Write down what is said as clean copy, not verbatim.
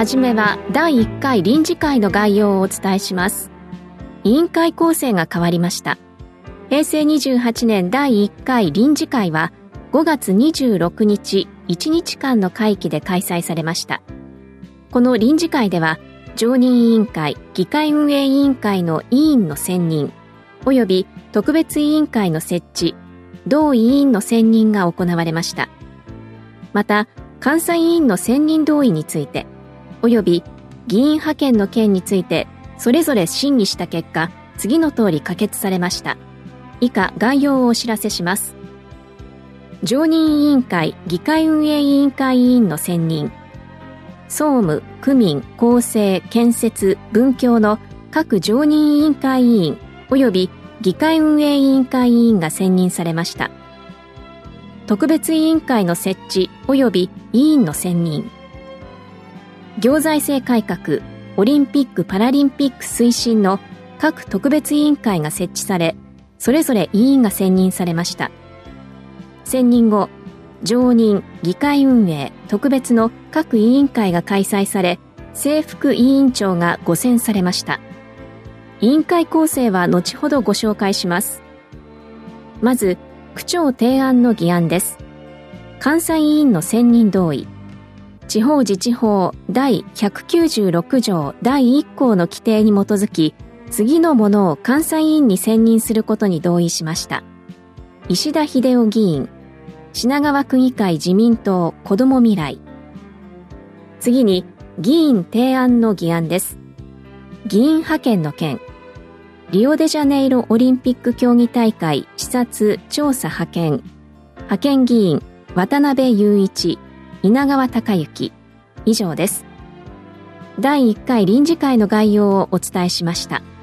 はじめは第1回臨時会の概要をお伝えします。委員会構成が変わりました。平成28年第1回臨時会は5月26日1日間の会期で開催されました。この臨時会では常任委員会、議会運営委員会の委員の選任および特別委員会の設置、同委員の選任が行われました。また監査委員の選任同意についておよび議員派遣の件についてそれぞれ審議した結果、次の通り可決されました。以下概要をお知らせします。常任委員会、議会運営委員会委員の選任、総務、区民、公正、建設、文教の各常任委員会委員および議会運営委員会委員が選任されました。特別委員会の設置および委員の選任、行財政改革、オリンピック・パラリンピック推進の各特別委員会が設置され、それぞれ委員が選任されました。選任後、常任、議会運営、特別の各委員会が開催され、正副委員長がご選されました。委員会構成は後ほどご紹介します。まず、区長提案の議案です。監査委員の選任同意。地方自治法第196条第1項の規定に基づき、次のものを監査委員に選任することに同意しました。石田秀夫議員、品川区議会自民党子ども未来。次に議員提案の議案です。議員派遣の件、リオデジャネイロオリンピック競技大会視察調査派遣議員渡辺雄一、稲川隆之。以上です。第1回臨時会の概要をお伝えしました。